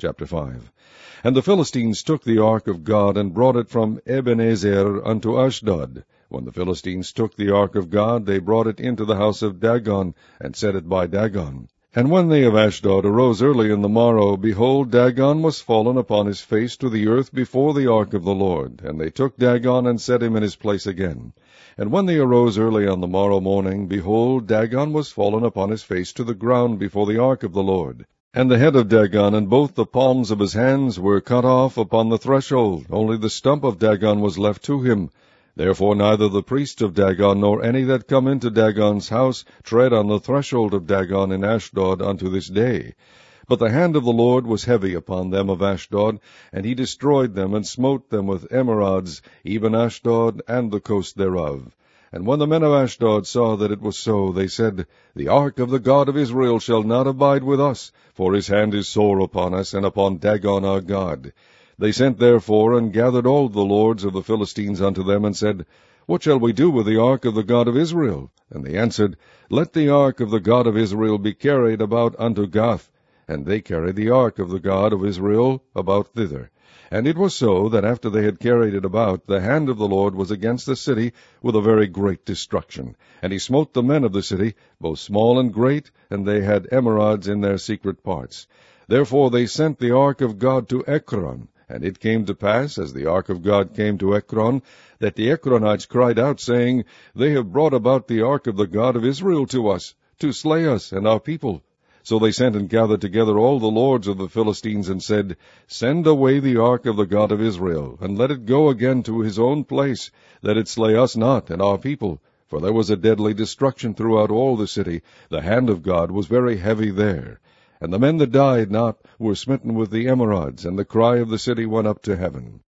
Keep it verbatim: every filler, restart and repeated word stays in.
Chapter five. And the Philistines took the ark of God, and brought it from Ebenezer unto Ashdod. When the Philistines took the ark of God, they brought it into the house of Dagon, and set it by Dagon. And when they of Ashdod arose early in the morrow, behold, Dagon was fallen upon his face to the earth before the ark of the Lord. And they took Dagon, and set him in his place again. And when they arose early on the morrow morning, behold, Dagon was fallen upon his face to the ground before the ark of the Lord. And the head of Dagon and both the palms of his hands were cut off upon the threshold, only the stump of Dagon was left to him. Therefore neither the priests of Dagon, nor any that come into Dagon's house, tread on the threshold of Dagon in Ashdod unto this day. But the hand of the Lord was heavy upon them of Ashdod, and he destroyed them, and smote them with emerods, even Ashdod and the coast thereof. And when the men of Ashdod saw that it was so, they said, The ark of the God of Israel shall not abide with us, for his hand is sore upon us, and upon Dagon our God. They sent therefore, and gathered all the lords of the Philistines unto them, and said, What shall we do with the ark of the God of Israel? And they answered, Let the ark of the God of Israel be carried about unto Gath. And they carried the ark of the God of Israel about thither. And it was so, that after they had carried it about, the hand of the Lord was against the city with a very great destruction. And he smote the men of the city, both small and great, and they had emerods in their secret parts. Therefore they sent the ark of God to Ekron. And it came to pass, as the ark of God came to Ekron, that the Ekronites cried out, saying, They have brought about the ark of the God of Israel to us, to slay us and our people. So they sent and gathered together all the lords of the Philistines, and said, Send away the ark of the God of Israel, and let it go again to his own place, that it slay us not and our people. For there was a deadly destruction throughout all the city. The hand of God was very heavy there. And the men that died not were smitten with the emerods, and the cry of the city went up to heaven.